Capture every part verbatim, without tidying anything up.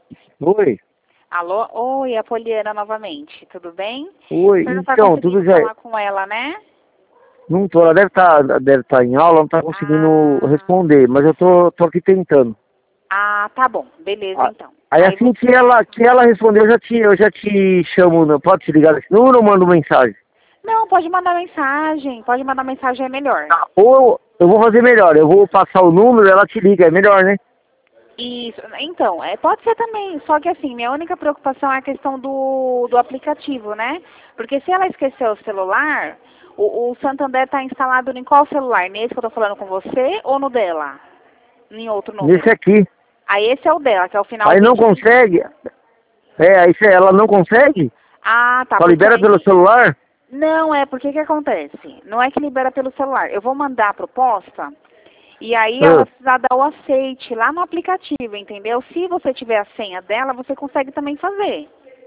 Oi. Alô? Oi, a Poliana novamente. Tudo bem? Oi, Você não tá então, tudo conseguindo já... falar com ela, né? Não tô, ela deve estar deve tá em aula, não tá conseguindo Ah, responder, mas eu tô, tô aqui tentando. ah, tá bom. Beleza, Ah, então. Aí Aí assim você... que ela, que ela responder, eu já te, eu já te chamo, não pode te ligar nesse número ou mando mensagem? Não, pode mandar mensagem. Pode mandar mensagem, é melhor. Tá, ou eu, eu vou fazer melhor, eu vou passar o número, ela te liga, é melhor, né? Isso. Então, é, pode ser também. Só que assim, minha única preocupação é a questão do, do aplicativo, né? Porque se ela esquecer o celular, o, o Santander está instalado em qual celular? Nesse que eu tô falando com você ou no dela? Em outro Nesse número? aqui. Aí esse é o dela, que é o final Aí não vinte e vinte e consegue, cinco. é, aí se ela não consegue, Ah, tá. só Porque libera pelo aí... celular? Não, é porque que acontece? Não é que libera pelo celular. Eu vou mandar a proposta e aí ela Ah, vai precisar dar o aceite lá no aplicativo, entendeu? Se você tiver a senha dela, você consegue também fazer.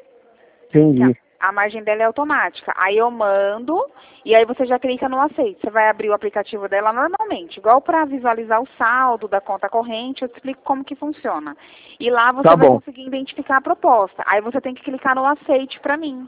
Que a, entendi. a margem dela é automática. Aí eu mando e aí você já clica no aceite. Você vai abrir o aplicativo dela normalmente, igual para visualizar o saldo da conta corrente, eu te explico como que funciona. E lá você Tá vai bom, conseguir identificar a proposta. Aí você tem que clicar no aceite para mim.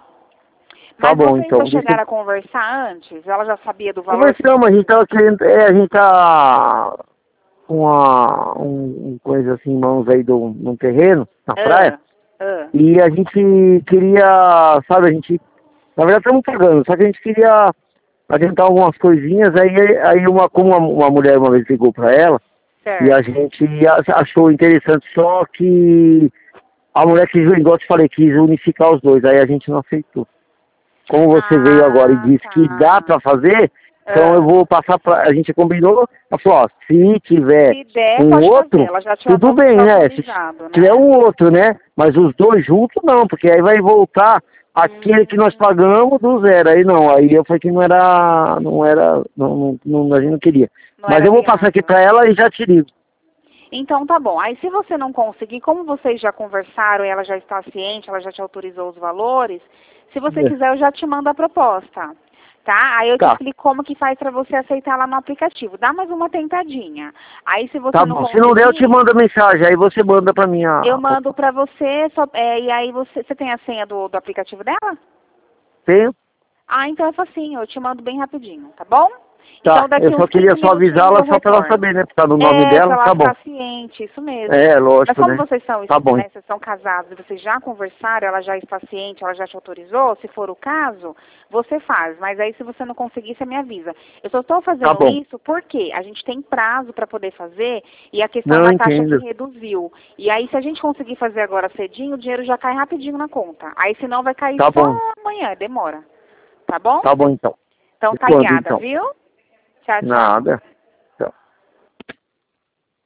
tá Mas bom vocês já então. Deixa eu... chegaram a conversar antes? Ela já sabia do valor? Conversamos, a gente tava querendo, é, a gente tá com uma um, um coisa assim, em mãos aí do, num terreno, na praia, Ah, ah. e a gente queria, sabe, a gente, na verdade estamos pagando, só que a gente queria adiantar algumas coisinhas, aí, aí uma, como uma, uma mulher uma vez ligou pra ela, e a Certo. gente a- achou interessante, só que a mulher quis, igual eu te falei, quis unificar os dois, aí a gente não aceitou. Como você veio agora e Ah, disse que dá tá. para fazer, então eu Ah. vou passar para... A gente combinou, ela falou, ó, se tiver Se der, um pode fazer. outro, Ela já te, tudo auto- te bem, né? Se autorizado, tiver né? um outro, né? Mas os dois juntos não, porque aí vai voltar aquele que nós Hum, pagamos do zero. Aí não, aí eu falei que não era, não era, não, não, não- a gente não queria. não Mas era eu vou passar aqui viável. para ela e já te ligo. Então tá bom. Aí se você não conseguir, como vocês já conversaram e ela já está ciente, ela já te autorizou os valores, se você É. quiser eu já te mando a proposta. Tá? Aí eu te Tá, explico como que faz para você aceitar lá no aplicativo. Dá mais uma tentadinha. Aí se você tá não bom. Se não der, eu te conseguir, mando a mensagem, aí você manda para mim a... eu a mando proposta. para você, só- é, e aí você, você tem a senha do, do aplicativo dela? Tenho? Ah, então é facinho, eu te mando bem rapidinho, tá bom? Tá, Então daqui eu uns só queria quinze só minutinhos avisá-la eu só para ela retorno. saber, né? Por causa do nome É, pra dela, ela tá bom. ficar ciente, isso mesmo. É, Mas lógico, como né? vocês são, Tá bom. né, vocês são casados e vocês já conversaram, ela já está ciente, ela já te autorizou, se for o caso, você faz. Mas aí se você não conseguir, você me avisa. Eu só estou Tá fazendo bom. isso porque a gente tem prazo para poder fazer e a questão Não da taxa que entendo. reduziu. E aí se a gente conseguir fazer agora cedinho, o dinheiro já cai rapidinho na conta. Aí senão vai cair Tá só bom. amanhã, demora. Tá bom? Tá bom então. Então E tá quando guiada, então? viu? Tchau, tchau. Nada.